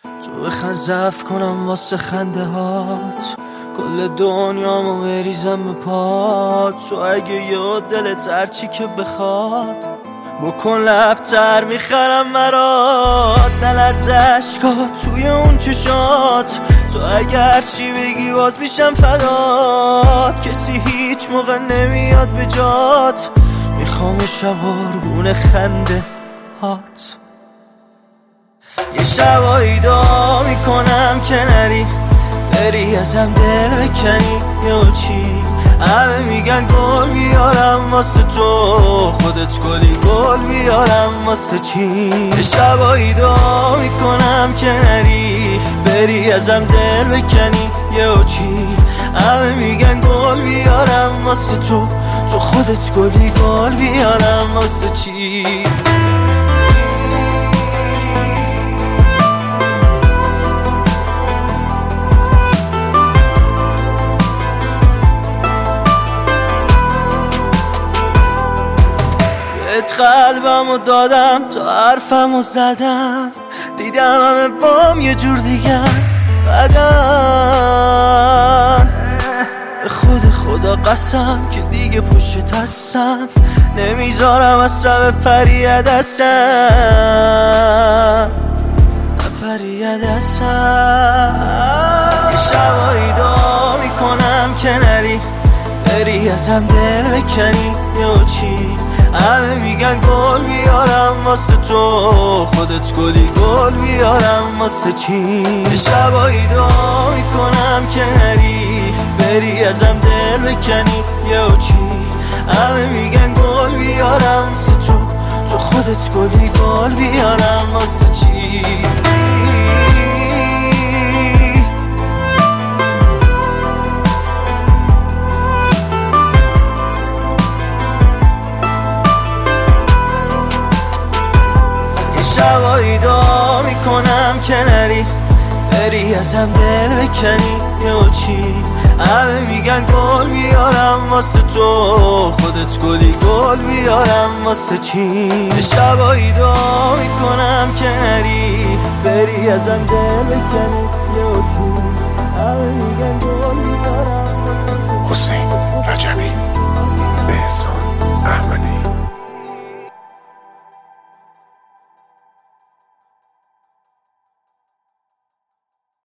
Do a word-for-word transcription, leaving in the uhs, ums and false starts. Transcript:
تو بخند ضعف کنم واسه خنده هات، کل دنیامو بریزم به پات. تو اگه یه دلت هرچی که بخواد بکن لبتر میخرم مرات. نلرز عشقات توی اون چشات، تو اگر چی بگی باز میشم فدات. کسی هیچ موقع نمیاد به جات، میخوام شب قربون خنده هات. یه شبایی دعا میکنم که نری، بری ازم دل بکنی یا چی. همه میگن گل بیارم واسه تو، خودت گلی گل بیارم واسه چی. یه شبایی دعا میکنم که نری، بری ازم دل بکنی یا چی. همه میگن گل بیارم واسه تو، تو خودت گلی گل بیارم واسه چی. بهت قلبمو دادم، تا حرفمو زدم، دیدم همه بام یه جور دیگه بدن. به خود خدا قسم که دیگه پشت هستم، نمیذارم اصلا بپری دستم، بپری دستم. شبایی دعا میکنم که نری، بری ازم دل بکنی یا چی. همه میگن گل بیارم واسه تو، خودت گلی گل بیارم واسه چی. شبایی دعا میکنم که نری، بری ازم دل بکنی یا چی. همه میگن گل بیارم واسه تو، تو خودت گلی گل بیارم واسه چی. شبایی دعا میکنم که نری، بری ازم دل بکنی یا چی. همه میگن گل بیارم واسه تو، خودت گلی گل بیارم واسه چی. شبایی دعا میکنم که نری، بری ازم دل بکنی یا چی. همه میگن گل